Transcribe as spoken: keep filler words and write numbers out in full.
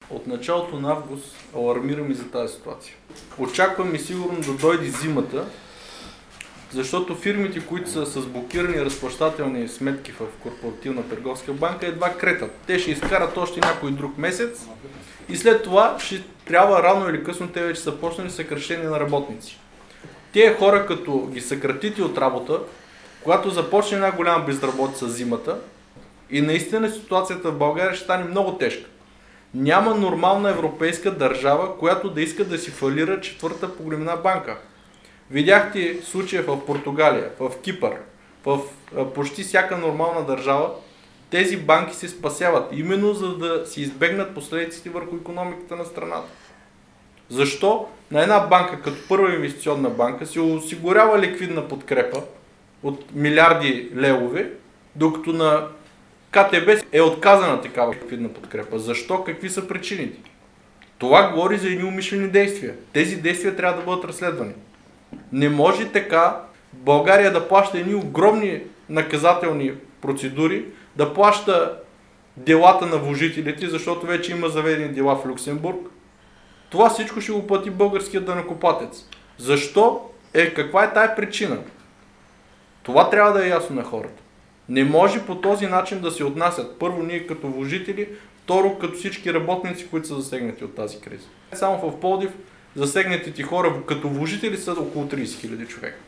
От началото на август алармирам и за тази ситуация. Очаквам и сигурно да дойде зимата, защото фирмите, които са с блокирани разплащателни сметки в Корпоративна търговска банка, едва кретат. Те ще изкарат още някой друг месец и след това ще трябва рано или късно, те вече са почнали съкращение на работници. Тие хора, като ги съкратите от работа, когато започне една голяма безработица зимата, и наистина ситуацията в България ще стане много тежка. Няма нормална европейска държава, която да иска да си фалира четвърта по големина банка. Видяхте случая в Португалия, в Кипър, в почти всяка нормална държава. Тези банки се спасяват, именно за да си избегнат последиците върху икономиката на страната. Защо на една банка, като Първа инвестиционна банка, се осигурява ликвидна подкрепа от милиарди левове, докато на КТБ е отказана такава ликвидна подкрепа? Защо? Какви са причините? Това говори за едни умишлени действия. Тези действия трябва да бъдат разследвани. Не може така България да плаща едни огромни наказателни процедури, да плаща делата на вложителите, защото вече има заведени дела в Люксембург. Това всичко ще го плати българският данъкоплатец. Защо? Е, каква е тая причина? Това трябва да е ясно на хората. Не може по този начин да се отнасят. Първо ние като вложители, второ като всички работници, които са засегнати от тази криза. Само в Пловдив засегнатите хора като вложители са около трийсет хиляди човека.